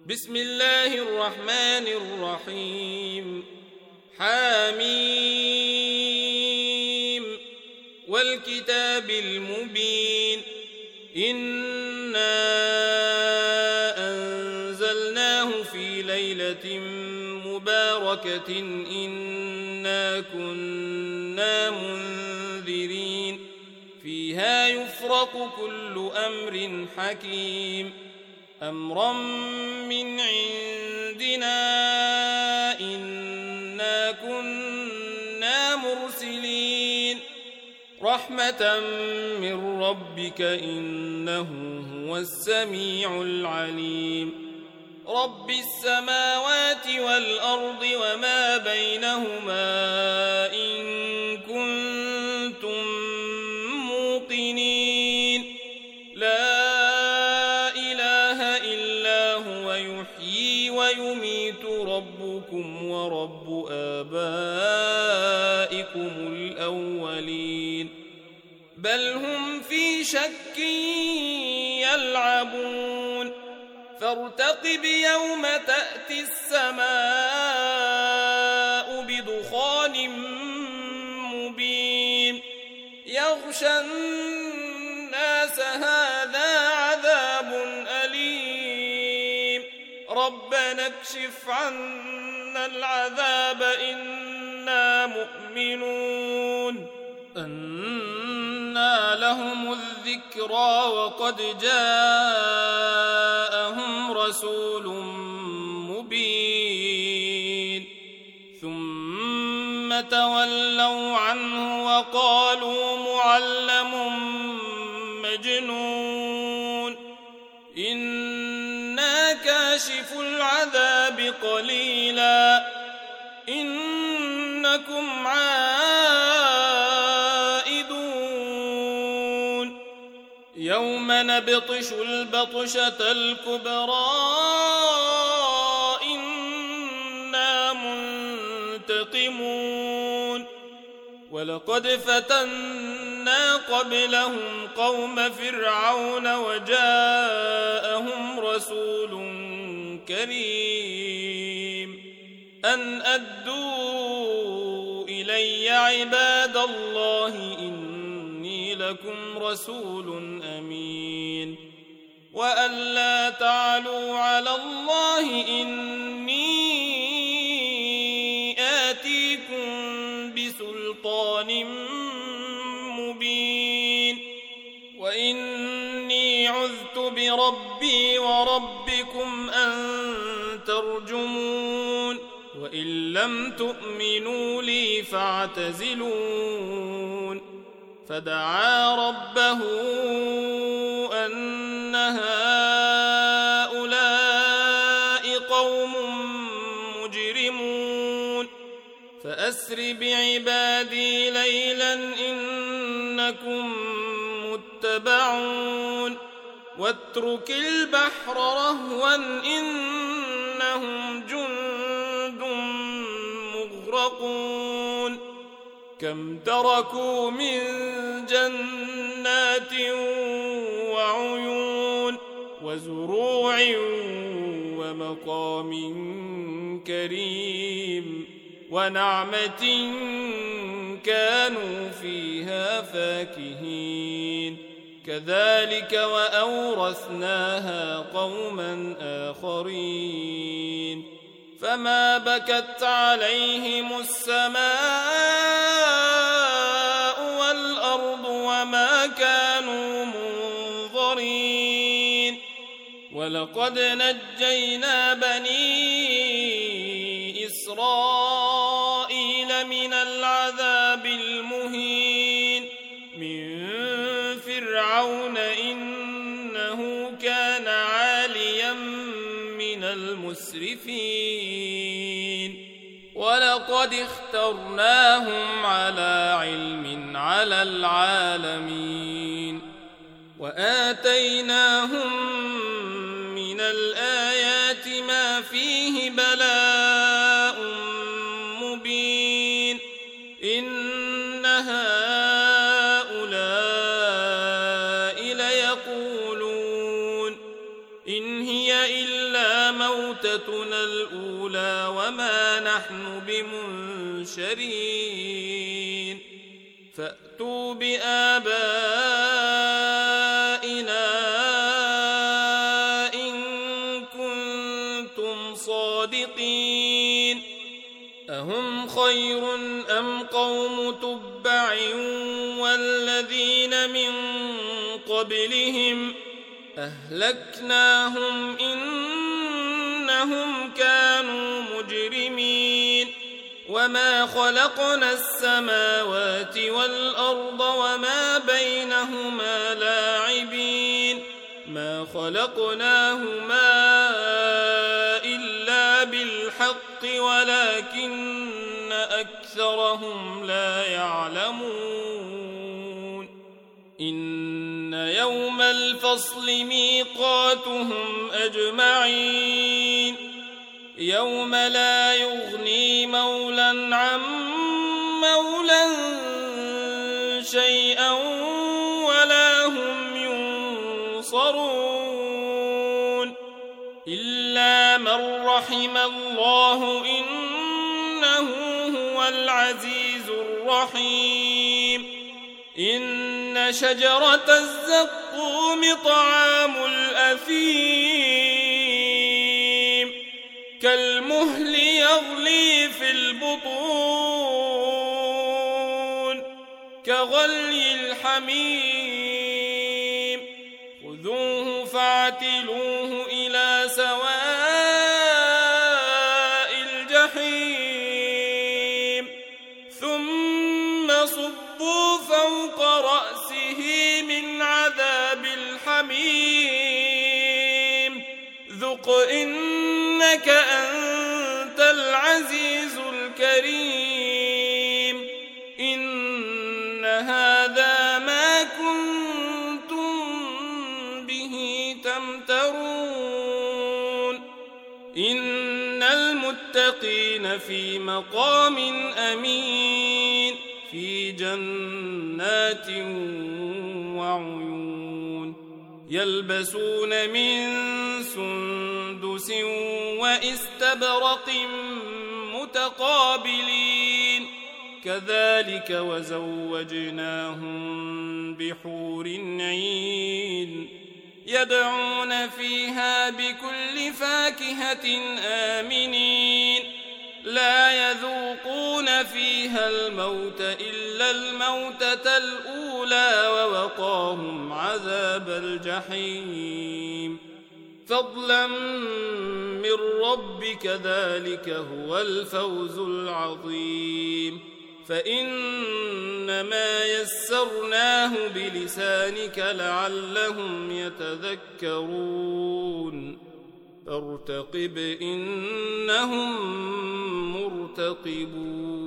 بسم الله الرحمن الرحيم. حميم والكتاب المبين. إنا أنزلناه في ليلة مباركة إنا كنا منذرين فيها يفرق كل أمر حكيم أمرا من عندنا إنا كنا مرسلين رحمة من ربك إنه هو السميع العليم رب السماوات والأرض وما بينهما إن كنتم موقنين لا ويميت ربكم ورب آبائكم الأولين بل هم في شك يلعبون فارتقب يوم تأتي السماء بدخان مبين يغشى الناس هذا عذاب أليم ربنا اكشف عنا العذاب إنا مؤمنون أنى لهم الذكرى وقد جاءهم رسول مبين ثم تولوا عنه وقالوا معلم مجنون إنا كاشف العذاب قليلا إنكم عائدون يوم نبطش البطشة الكبرى إنا منتقمون ولقد فتنا قبلهم قوم فرعون وجاءهم رسول كريم أن أدوا إلي عباد الله إني لكم رسول أمين وأن لا تعلوا على الله إني آتيكم بسلطان مبين وإني عذت بربي وربكم أن ترجمون وإن لم تؤمنوا لي فاعتزلون فدعا ربه أن هؤلاء قوم مجرمون فأسر بعبادي ليلا إنكم متبعون واترك البحر رهوا إنهم جند مغرقون كم تركوا من جنات وعيون وزروع ومقام كريم ونعمة كانوا فيها فاكهين كذلك وأورثناها قوما آخرين فما بكت عليهم السماء والأرض وما كانوا منظرين ولقد نجينا بني إسرائيل من العذاب المهين من فرعون إنه كان عاليا من المسرفين ولقد اخترناهم على علم على العالمين وآتيناهم من الآيات ما فيه بلاء مبين إن هؤلاء ليقولون إن هي إلا موتنا موتتنا الأولى وما نحن بمنشرين فأتوا بآبائنا إن كنتم صادقين أهم خير أم قوم تبع والذين من قبلهم أهلكناهم إنهم كانوا مجرمين وما خلقنا السماوات والأرض وما بينهما لاعبين ما خلقناهما إلا بالحق ولكن أكثرهم لا يعلمون إن يوم الفصل ميقاتهم أجمعين يوم لا يغني مولى عن مولى شيئا ولا هم ينصرون إلا من رحم الله إنه هو العزيز الرحيم إن شجرة الزقوم طعام الأثيم كالمهل يغلي في البطون كغلي الحميم خذوه فاعتلوه إلى سواء الجحيم ثم صبوا فوق رأسه من عذاب الحميم ذق إنك أنت العزيز الكريم إن هذا ما كنتم به تمترون إن المتقين في مقام أمين في جنات وعيون يلبسون من سندس وإستبرق متقابلين كذلك وزوجناهم بحور عين يدعون فيها بكل فاكهة آمنين لا يذوقون فيها الموت إلا الموتة الأولى ووقاهم عذاب الجحيم فضلا من ربك ذلك هو الفوز العظيم فإنما يسرناه بلسانك لعلهم يتذكرون فارتقب إنهم مرتقبون